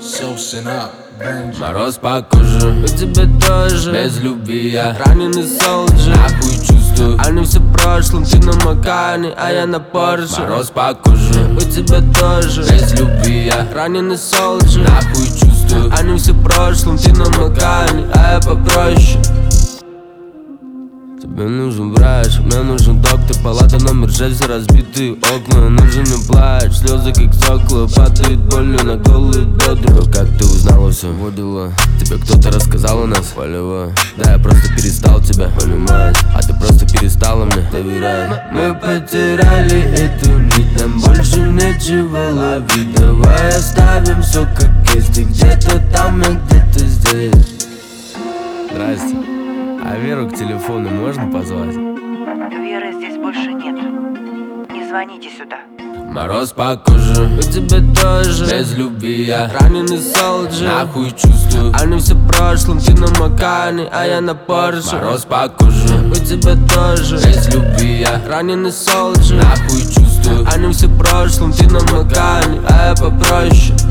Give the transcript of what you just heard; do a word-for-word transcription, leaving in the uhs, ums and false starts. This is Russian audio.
Мороз по коже, у тебя тоже. Без любви я раненый солджер. Нахуй чувствую, они все в прошлом. Ты на Макане, а я на Порше. Мороз по коже, у тебя тоже. Без любви я раненый солджер. Нахуй чувствую, они все в прошлом. Ты на Макане, а я попроще. Тебе нужен врач, мне нужен доктор. Палата номер шесть, все разбитые окна. Нужен мне плач, слезы как сокола. Падает болью на голые бедра. Как ты узнала все? Вот дела. Тебе кто-то рассказал о нас? Полевой. Да, я просто перестал тебя понимать, а ты просто перестала мне доверять. Мы потеряли эту нить, нам больше нечего ловить. Давай оставим все как есть. Ты где-то там, я где-то здесь. Здрасте. А Веру к телефону можно позвать? Веры здесь больше нет. Не звоните сюда. Мороз по коже, у тебя тоже. Без любви я раненый солджер. Нахуй чувствую, они все в прошлом. Ты на Макане, а я на Порше. Мороз по коже, у тебя тоже. Без любви я раненый солджер. Нахуй чувствую, они все в прошлом. Ты на Макане, а я попроще.